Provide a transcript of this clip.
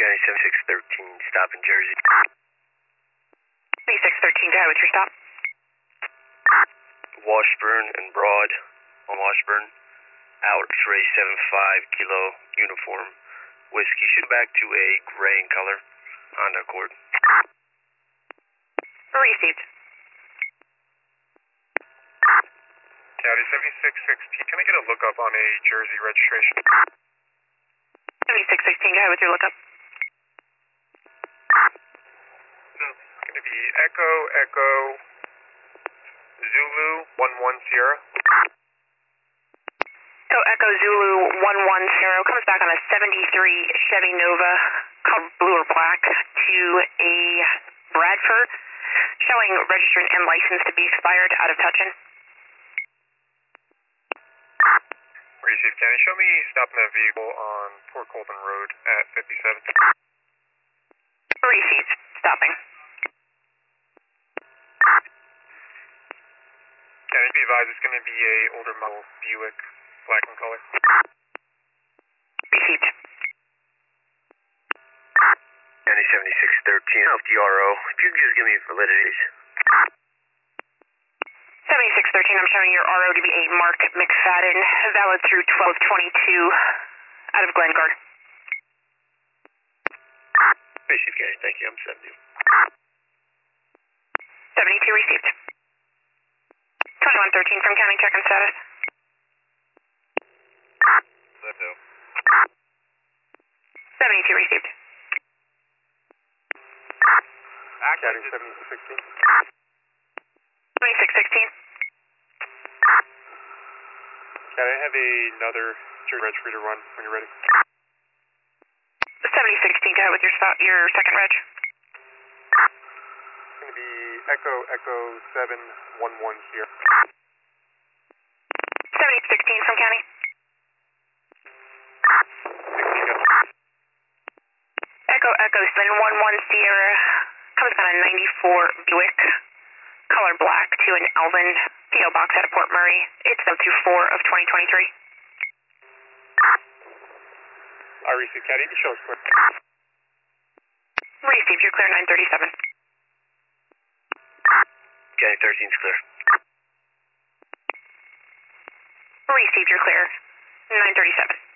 County 7613, stop in Jersey. 7613, go ahead with your stop. Washburn and Broad on Washburn. X-ray 75 kilo uniform. Whiskey should back to a gray in color. Honda Accord. Received. County 7616, can I get a lookup on a Jersey registration? 7616, go ahead with your lookup. It's going to be Echo, Echo, Zulu, 11 Sierra. So Echo Zulu 110 comes back on a 73 Chevy Nova, called blue or black, to a Bradford, showing registered and licensed to be expired, out of touch-in. Received. Can you show me stopping that vehicle on Port Colton Road at 57? Received. Stopping. Can you be advised it's going to be a older model Buick, black in color? Received. County 7613, off the RO. If you could just give me validities. 7613, I'm showing your RO to be a Mark McFadden, valid through 12/22, out of Glenguard. Received, County. Thank you. I'm 70. 72 received. 2113 from County, check-in status. That do. 72 received. County 7616. 2616. Can I have another Jersey reg for you to run when you're ready? 7016, go ahead with your second reg. It's going to be Echo, Echo 711 here. 7016 from County. 16, go. Echo, Echo 711 Sierra, comes on a 94 Buick, color black, to an Elvin P.O. box out of Port Murray. It's 024 of 2023. I received. Can you show us quick? Received, you're clear 937. County 13's clear. Received, you're clear 937.